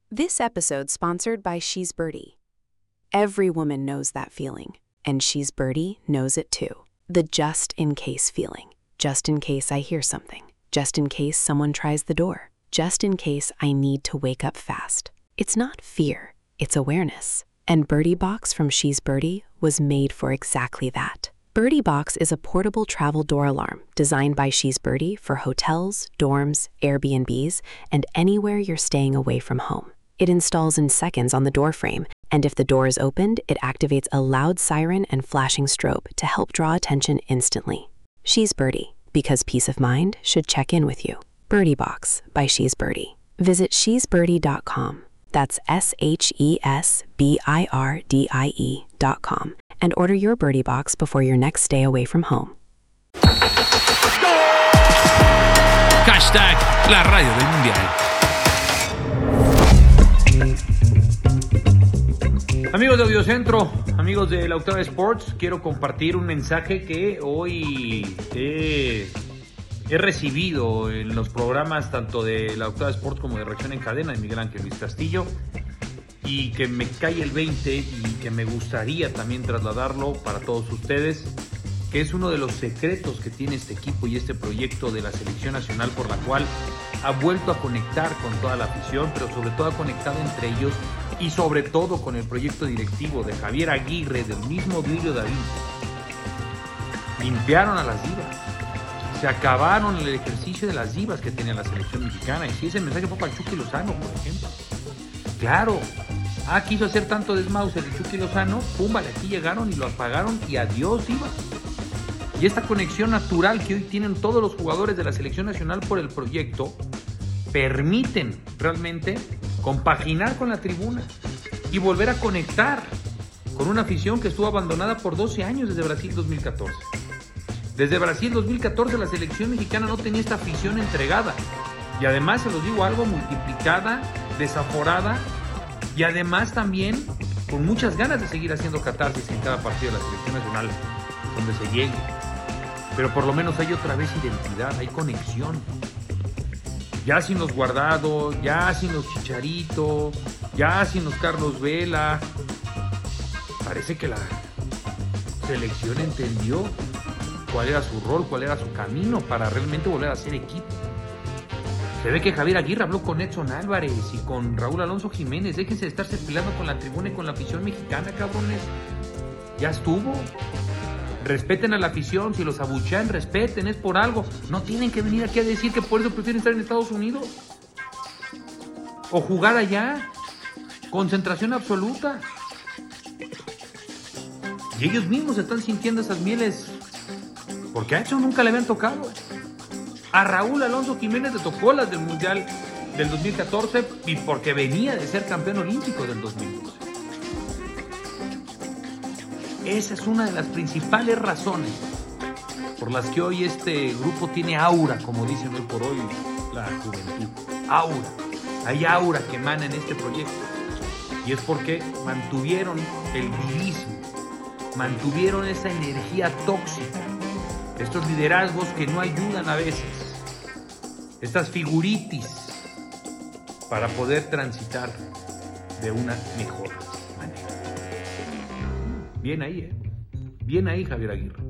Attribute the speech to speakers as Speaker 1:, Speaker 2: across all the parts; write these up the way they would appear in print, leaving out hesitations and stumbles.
Speaker 1: This episode sponsored by She's Birdie. Every woman knows that feeling, and She's Birdie knows it too. The just-in-case feeling. Just in case I hear something. Just in case someone tries the door. Just in case I need to wake up fast. It's not fear, it's awareness. And Birdie Box from She's Birdie was made for exactly that. Birdie Box is a portable travel door alarm designed by She's Birdie for hotels, dorms, Airbnbs, and anywhere you're staying away from home. It installs in seconds on the door frame, and if the door is opened, it activates a loud siren and flashing strobe to help draw attention instantly. She's Birdie, because peace of mind should check in with you. Birdie Box by She's Birdie. Visit shesbirdie.com. That's SHESBIRDIE.com. And order your Birdie Box before your next stay away from home.
Speaker 2: Hashtag la radio del mundial. Amigos de Audiocentro, amigos de La Octava Sports, quiero compartir un mensaje que hoy he recibido en los programas tanto de La Octava Sports como de Reacción en Cadena de Miguel Ángel Luis Castillo, y que me cae el 20 y que me gustaría también trasladarlo para todos ustedes, que es uno de los secretos que tiene este equipo y este proyecto de la selección nacional, por la cual ha vuelto a conectar con toda la afición, pero sobre todo ha conectado entre ellos y sobre todo con el proyecto directivo de Javier Aguirre, del mismo Duilio Davino. Limpiaron a las divas, se acabaron el ejercicio de las divas que tenía la selección mexicana, y si ese mensaje fue para Chucky Lozano, por ejemplo. Claro, quiso hacer tanto desmauser el Chucky Lozano, pum, vale, aquí llegaron y lo apagaron y adiós divas. Y esta conexión natural que hoy tienen todos los jugadores de la selección nacional por el proyecto, permiten realmente compaginar con la tribuna y volver a conectar con una afición que estuvo abandonada por 12 años desde Brasil 2014. Desde Brasil 2014 la selección mexicana no tenía esta afición entregada. Y además, se los digo algo, multiplicada, desaforada, y además también con muchas ganas de seguir haciendo catarsis en cada partido de la selección nacional, donde se llegue. Pero por lo menos hay otra vez identidad, hay conexión. Ya sin los Guardado, ya sin los Chicharito, ya sin los Carlos Vela. Parece que la selección entendió cuál era su rol, cuál era su camino para realmente volver a ser equipo. Se ve que Javier Aguirre habló con Edson Álvarez y con Raúl Alonso Jiménez. Déjense de estarse peleando con la tribuna y con la afición mexicana, cabrones. Ya estuvo. Respeten a la afición. Si los abuchean, respeten. Es por algo. No tienen que venir aquí a decir que por eso prefieren estar en Estados Unidos. O jugar allá. Concentración absoluta. Y ellos mismos están sintiendo esas mieles. Porque a Edson nunca le habían tocado. A Raúl Alonso Jiménez le tocó las del Mundial del 2014 y porque venía de ser campeón olímpico del 2012. Esa es una de las principales razones por las que hoy este grupo tiene aura, como dicen hoy por hoy la juventud. Aura. Hay aura que emana en este proyecto. Y es porque mantuvieron el vivismo, mantuvieron esa energía tóxica. Estos liderazgos que no ayudan a veces, estas figuritis, para poder transitar de una mejor manera. Bien ahí, bien ahí, Javier Aguirre.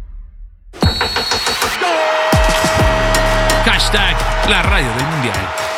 Speaker 2: Hashtag la radio del mundial.